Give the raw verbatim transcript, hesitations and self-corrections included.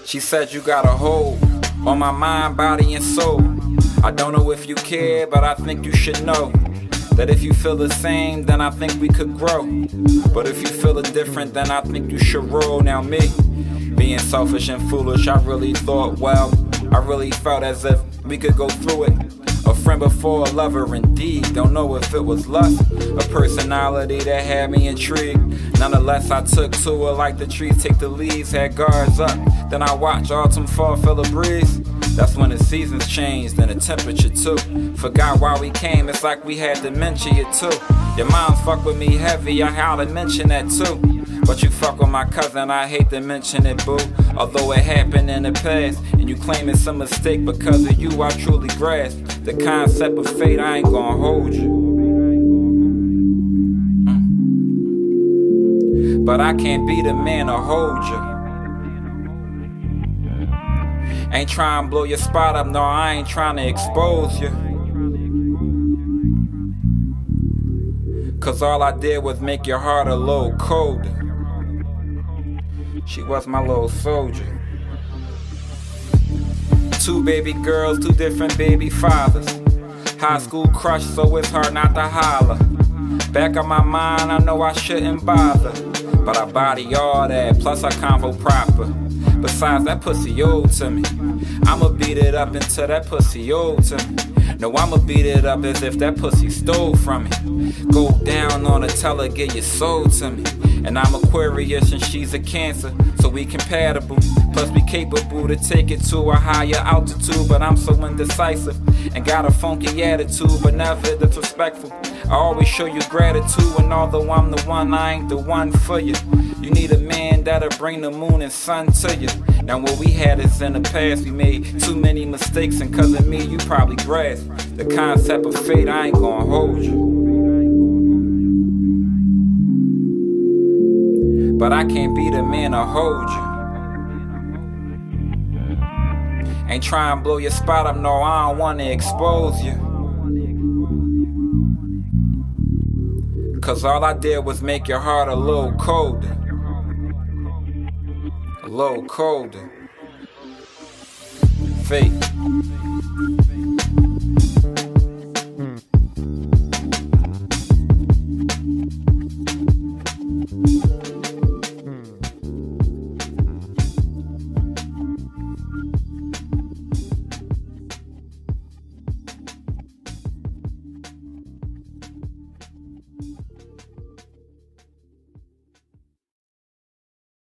She said you got a hold on my mind, body, and soul. I don't know if you care, but I think you should know that if you feel the same, then I think we could grow. But if you feel it different, then I think you should roll. Now me, being selfish and foolish, I really thought, well, I really felt as if we could go through it. A friend before a lover indeed, don't know if it was lust, a personality that had me intrigued. Nonetheless, I took to her like the trees take the leaves, had guards up. Then I watched autumn fall, feel a breeze. That's when the seasons changed and the temperature too. Forgot why we came, it's like we had dementia too. Your mom fuck with me heavy, I had to mention that too. But you fuck with my cousin, I hate to mention it, boo. Although it happened in the past, and you claim it's a mistake because of you, I truly grasp the concept of fate, I ain't gonna hold you. Mm. But I can't be the man to hold you. Ain't trying to blow your spot up, no, I ain't trying to expose you. Cause all I did was make your heart a little colder. She was my little soldier. Two baby girls, two different baby fathers. High school crush, so it's hard not to holler. Back of my mind, I know I shouldn't bother, but I body all that, plus I convo proper. Besides, that pussy old to me. I'ma beat it up until that pussy old to me. No, I'ma beat it up as if that pussy stole from me. Go down on her, tell her get your soul to me. And I'm Aquarius and she's a Cancer, so we compatible. Plus we capable to take it to a higher altitude. But I'm so indecisive and got a funky attitude, but never disrespectful. I always show you gratitude, and although I'm the one, I ain't the one for you. You need a man that'll bring the moon and sun to you. Now what we had is in the past, we made too many mistakes, and cause of me, you probably grasp the concept of fate, I ain't gonna hold you. But I can't be the man to hold you. Ain't trying to blow your spot up, no, I don't wanna expose you. Cause all I did was make your heart a little colder. A little colder. Fate.